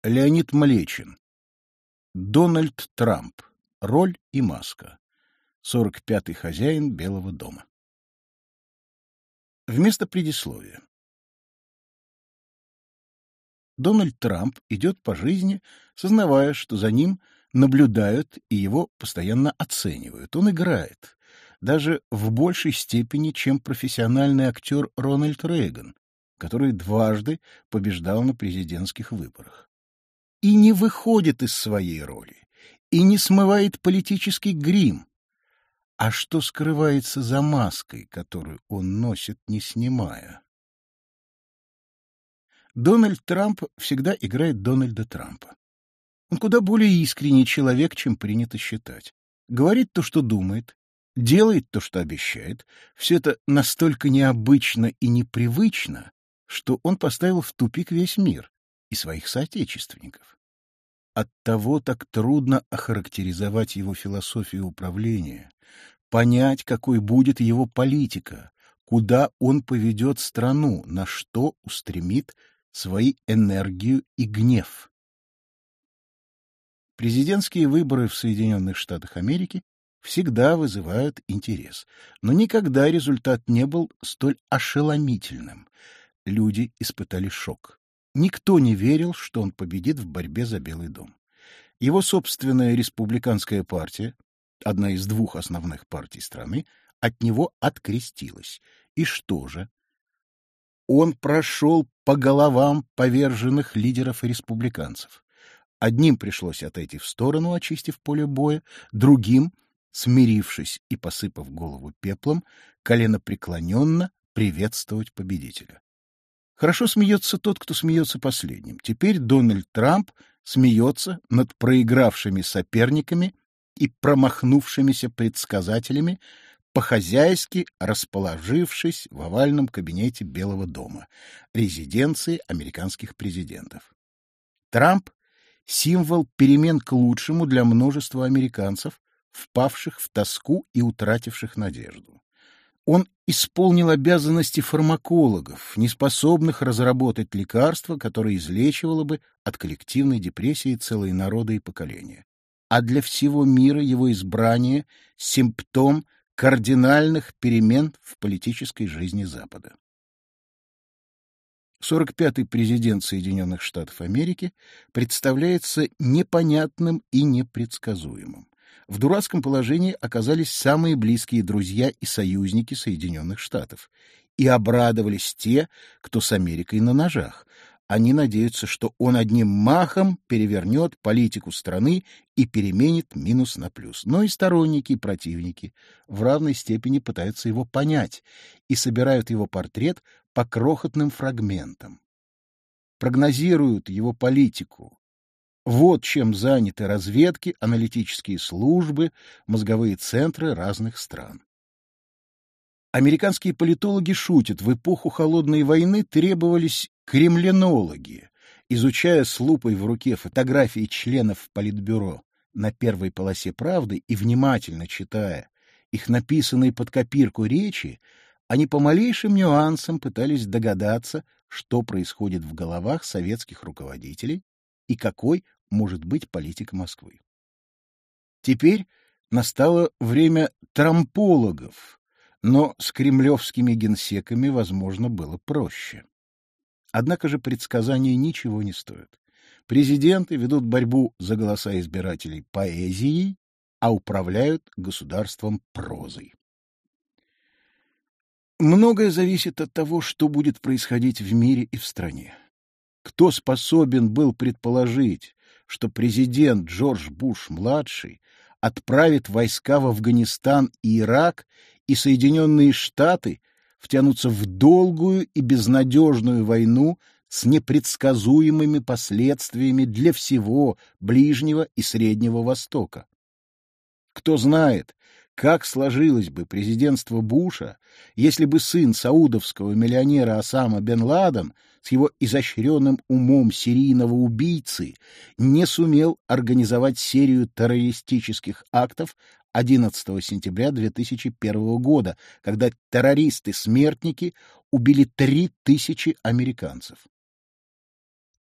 Леонид Млечин. Дональд Трамп. Роль и маска. 45-й хозяин Белого дома. Вместо предисловия. Дональд Трамп идет по жизни, сознавая, что за ним наблюдают и его постоянно оценивают. Он играет, даже в большей степени, чем профессиональный актер Рональд Рейган, который дважды побеждал на президентских выборах. И не выходит из своей роли, и не смывает политический грим. А что скрывается за маской, которую он носит, не снимая? Дональд Трамп всегда играет Дональда Трампа. Он куда более искренний человек, чем принято считать. Говорит то, что думает, делает то, что обещает. Все это настолько необычно и непривычно, что он поставил в тупик весь мир и своих соотечественников. Оттого так трудно охарактеризовать его философию управления, понять, какой будет его политика, куда он поведет страну, на что устремит свою энергию и гнев. Президентские выборы в Соединенных Штатах Америки всегда вызывают интерес, но никогда результат не был столь ошеломительным. Люди испытали шок. Никто не верил, что он победит в борьбе за Белый дом. Его собственная республиканская партия, одна из двух основных партий страны, от него открестилась. И что же? Он прошел по головам поверженных лидеров и республиканцев. Одним пришлось отойти в сторону, очистив поле боя, другим, смирившись и посыпав голову пеплом, коленопреклоненно приветствовать победителя. Хорошо смеется тот, кто смеется последним. Теперь Дональд Трамп смеется над проигравшими соперниками и промахнувшимися предсказателями, по-хозяйски расположившись в овальном кабинете Белого дома, резиденции американских президентов. Трамп — символ перемен к лучшему для множества американцев, впавших в тоску и утративших надежду. Он исполнил обязанности фармакологов, неспособных разработать лекарство, которое излечивало бы от коллективной депрессии целые народы и поколения. А для всего мира его избрание — симптом кардинальных перемен в политической жизни Запада. 45-й президент Соединенных Штатов Америки представляется непонятным и непредсказуемым. В дурацком положении оказались самые близкие друзья и союзники Соединенных Штатов. И обрадовались те, кто с Америкой на ножах. Они надеются, что он одним махом перевернет политику страны и переменит минус на плюс. Но и сторонники, и противники в равной степени пытаются его понять и собирают его портрет по крохотным фрагментам. Прогнозируют его политику. Вот чем заняты разведки, аналитические службы, мозговые центры разных стран. Американские политологи шутят, в эпоху Холодной войны требовались кремленологи, изучая с лупой в руке фотографии членов Политбюро на первой полосе «Правды» и внимательно читая их написанные под копирку речи, они по малейшим нюансам пытались догадаться, что происходит в головах советских руководителей и какой может быть политика Москвы. Теперь настало время трампологов, но с кремлевскими генсеками, возможно, было проще. Однако же предсказания ничего не стоят. Президенты ведут борьбу за голоса избирателей поэзией, а управляют государством прозой. Многое зависит от того, что будет происходить в мире и в стране. Кто способен был предположить, что президент Джордж Буш-младший отправит войска в Афганистан и Ирак, и Соединенные Штаты втянутся в долгую и безнадежную войну с непредсказуемыми последствиями для всего Ближнего и Среднего Востока? Кто знает, как сложилось бы президентство Буша, если бы сын саудовского миллионера Осама бен Ладен с его изощренным умом серийного убийцы не сумел организовать серию террористических актов 11 сентября 2001 года, когда террористы-смертники убили 3000 американцев.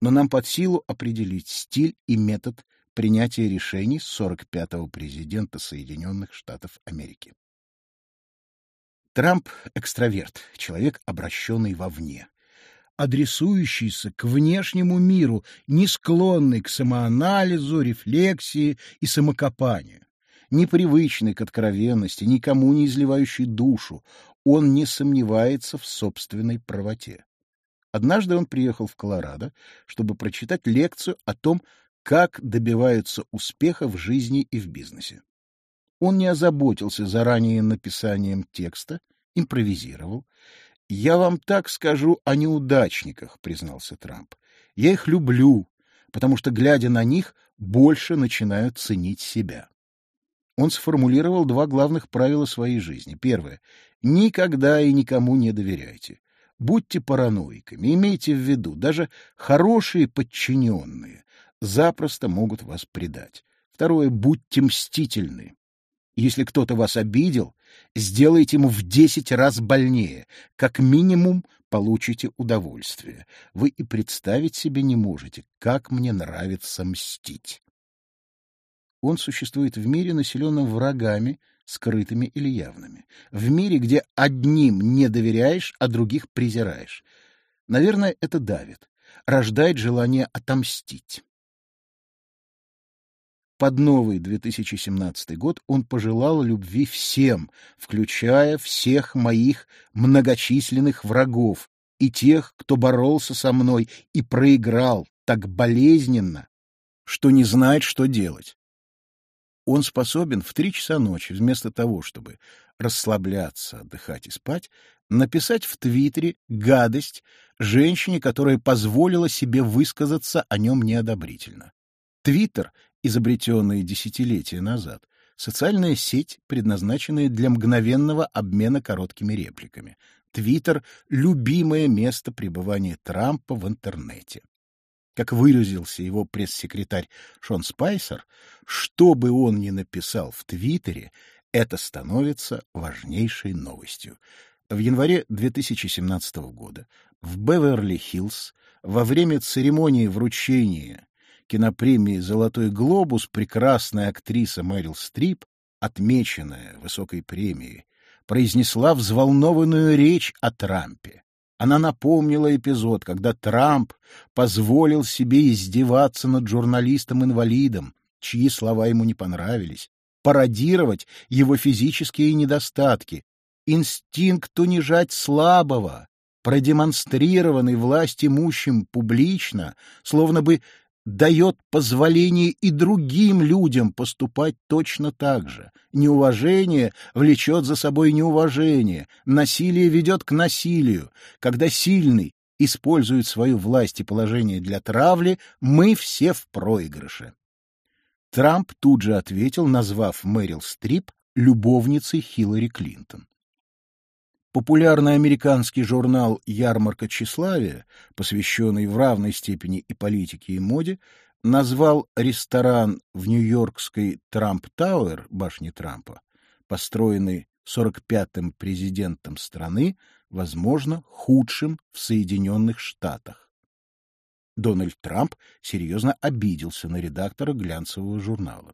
но нам под силу определить стиль и метод принятия решений 45-го президента Соединенных Штатов Америки. Трамп — экстраверт, человек, обращенный вовне, адресующийся к внешнему миру, не склонный к самоанализу, рефлексии и самокопанию, непривычный к откровенности, никому не изливающий душу. Он не сомневается в собственной правоте. Однажды он приехал в Колорадо, чтобы прочитать лекцию о том, как добиваются успеха в жизни и в бизнесе. Он не озаботился заранее написанием текста, импровизировал. «Я вам так скажу о неудачниках», — признался Трамп. «Я их люблю, потому что, глядя на них, больше начинаю ценить себя». Он сформулировал два главных правила своей жизни. Первое — никогда и никому не доверяйте. Будьте параноиками, имейте в виду, даже хорошие подчиненные запросто могут вас предать. Второе — будьте мстительны. Если кто-то вас обидел, сделайте ему в 10 раз больнее. Как минимум получите удовольствие. Вы и представить себе не можете, как мне нравится мстить. Он существует в мире, населенном врагами, скрытыми или явными. В мире, где одним не доверяешь, а других презираешь. Наверное, это давит, рождает желание отомстить. Под новый 2017 год он пожелал любви всем, включая всех моих многочисленных врагов и тех, кто боролся со мной и проиграл так болезненно, что не знает, что делать. Он способен в 3 часа ночи, вместо того, чтобы расслабляться, отдыхать и спать, написать в Твиттере гадость женщине, которая позволила себе высказаться о нем неодобрительно. Твиттер, изобретенный десятилетия назад, социальная сеть, предназначенная для мгновенного обмена короткими репликами. Твиттер — любимое место пребывания Трампа в интернете. Как выразился его пресс-секретарь Шон Спайсер, что бы он ни написал в Твиттере, это становится важнейшей новостью. В январе 2017 года в Беверли-Хиллз во время церемонии вручения кинопремии «Золотой глобус» прекрасная актриса Мэрил Стрип, отмеченная высокой премией, произнесла взволнованную речь о Трампе. Она напомнила эпизод, когда Трамп позволил себе издеваться над журналистом-инвалидом, чьи слова ему не понравились, пародировать его физические недостатки, инстинкт унижать слабого, продемонстрированный власть имущим публично, словно бы дает позволение и другим людям поступать точно так же. Неуважение влечет за собой неуважение, насилие ведет к насилию. Когда сильный использует свою власть и положение для травли, мы все в проигрыше. Трамп тут же ответил, назвав Мэрил Стрип любовницей Хиллари Клинтон. Популярный американский журнал «Ярмарка тщеславия», посвященный в равной степени и политике, и моде, назвал ресторан в нью-йоркской Трамп-Тауэр, башне Трампа, построенный 45-м президентом страны, возможно, худшим в Соединенных Штатах. Дональд Трамп серьезно обиделся на редактора глянцевого журнала.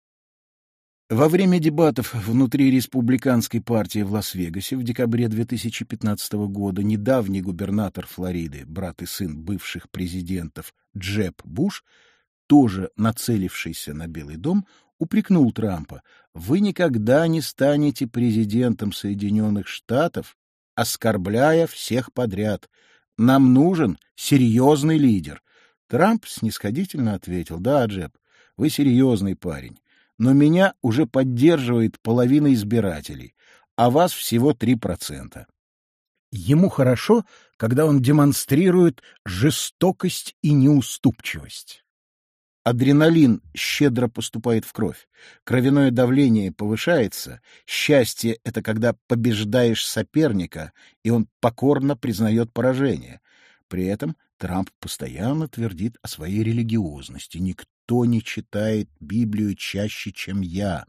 Во время дебатов внутри республиканской партии в Лас-Вегасе в декабре 2015 года недавний губернатор Флориды, брат и сын бывших президентов Джеб Буш, тоже нацелившийся на Белый дом, упрекнул Трампа: «Вы никогда не станете президентом Соединенных Штатов, оскорбляя всех подряд. Нам нужен серьезный лидер». Трамп снисходительно ответил: «Да, Джеб, вы серьезный парень. Но меня уже поддерживает половина избирателей, а вас всего 3%. Ему хорошо, когда он демонстрирует жестокость и неуступчивость. Адреналин щедро поступает в кровь, кровяное давление повышается, счастье — это когда побеждаешь соперника, и он покорно признает поражение. При этом Трамп постоянно твердит о своей религиозности. Никто не читает Библию чаще, чем я.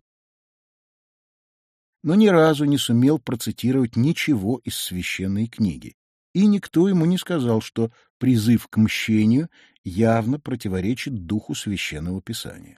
Но ни разу не сумел процитировать ничего из священной книги. И никто ему не сказал, что призыв к мщению явно противоречит духу Священного Писания.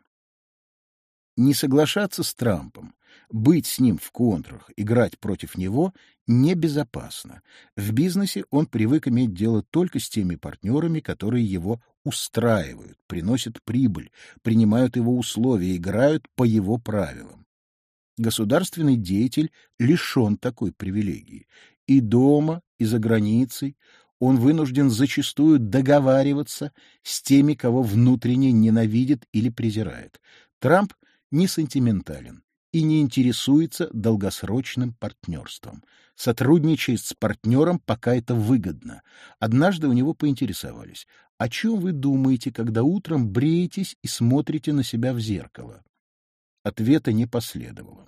Не соглашаться с Трампом, быть с ним в контрах, играть против него небезопасно. В бизнесе он привык иметь дело только с теми партнерами, которые его устраивают, приносят прибыль, принимают его условия, играют по его правилам. Государственный деятель лишен такой привилегии. И дома, и за границей он вынужден зачастую договариваться с теми, кого внутренне ненавидит или презирает. Трамп не сентиментален и не интересуется долгосрочным партнерством. Сотрудничает с партнером, пока это выгодно. Однажды у него поинтересовались: «О чем вы думаете, когда утром бреетесь и смотрите на себя в зеркало?» Ответа не последовало.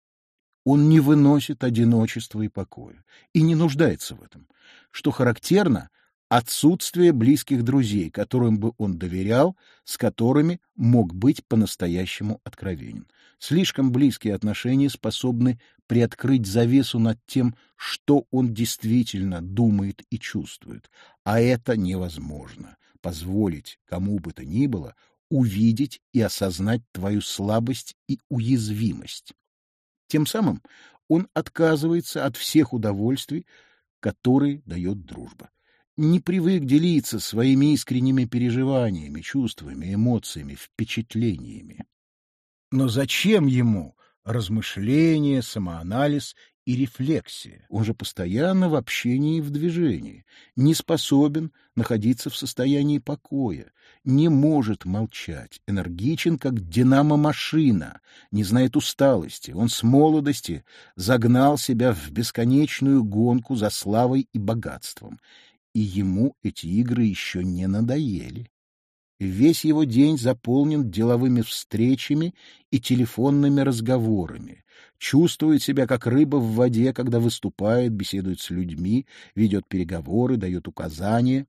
Он не выносит одиночества и покоя, и не нуждается в этом. Что характерно, отсутствие близких друзей, которым бы он доверял, с которыми мог быть по-настоящему откровенен. Слишком близкие отношения способны приоткрыть завесу над тем, что он действительно думает и чувствует. А это невозможно — позволить кому бы то ни было увидеть и осознать твою слабость и уязвимость. Тем самым он отказывается от всех удовольствий, которые дает дружба. Не привык делиться своими искренними переживаниями, чувствами, эмоциями, впечатлениями. Но зачем ему размышления, самоанализ и рефлексия? Он же постоянно в общении и в движении, не способен находиться в состоянии покоя, не может молчать, энергичен, как динамо-машина, не знает усталости. Он с молодости загнал себя в бесконечную гонку за славой и богатством, и ему эти игры еще не надоели. Весь его день заполнен деловыми встречами и телефонными разговорами. Чувствует себя как рыба в воде, когда выступает, беседует с людьми, ведет переговоры, дает указания.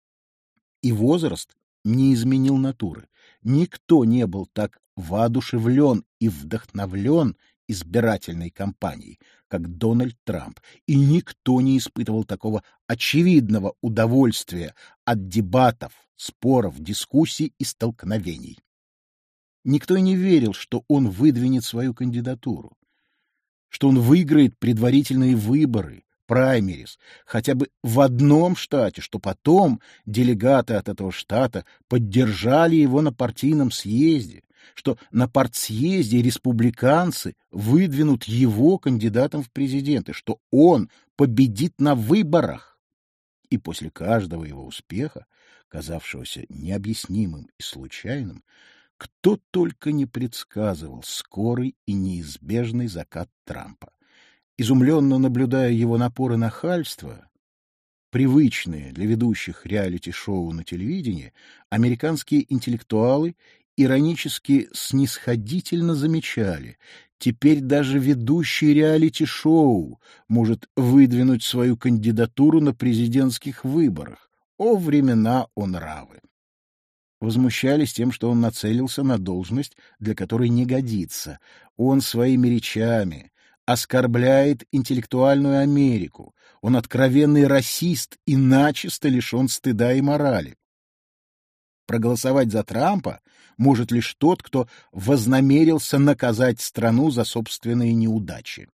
И возраст не изменил натуры. Никто не был так воодушевлен и вдохновлен избирательной кампанией, как Дональд Трамп, и никто не испытывал такого очевидного удовольствия от дебатов, споров, дискуссий и столкновений. Никто и не верил, что он выдвинет свою кандидатуру, что он выиграет предварительные выборы, праймерис, хотя бы в одном штате, что потом делегаты от этого штата поддержали его на партийном съезде, что на партсъезде республиканцы выдвинут его кандидатом в президенты, что он победит на выборах. И после каждого его успеха, казавшегося необъяснимым и случайным, кто только не предсказывал скорый и неизбежный закат Трампа. Изумленно наблюдая его напор и нахальство, привычные для ведущих реалити-шоу на телевидении, американские интеллектуалы иронически снисходительно замечали: теперь даже ведущий реалити-шоу может выдвинуть свою кандидатуру на президентских выборах. О времена, о нравы! Возмущались тем, что он нацелился на должность, для которой не годится. Он своими речами оскорбляет интеллектуальную Америку. Он откровенный расист и начисто лишен стыда и морали. Проголосовать за Трампа может лишь тот, кто вознамерился наказать страну за собственные неудачи.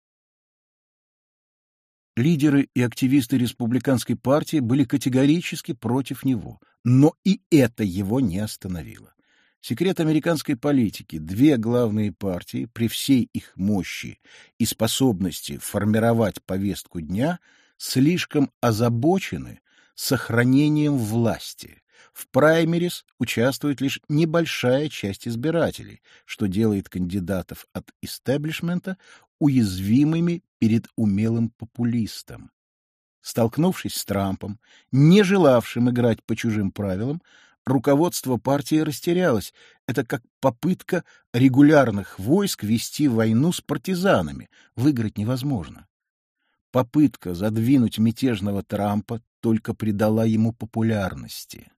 Лидеры и активисты республиканской партии были категорически против него, но и это его не остановило. Секрет американской политики: две главные партии, при всей их мощи и способности формировать повестку дня, слишком озабочены сохранением власти. В праймерис участвует лишь небольшая часть избирателей, что делает кандидатов от истеблишмента уязвимыми перед умелым популистом. Столкнувшись с Трампом, не желавшим играть по чужим правилам, руководство партии растерялось. Это как попытка регулярных войск вести войну с партизанами. Выиграть невозможно. Попытка задвинуть мятежного Трампа только придала ему популярности.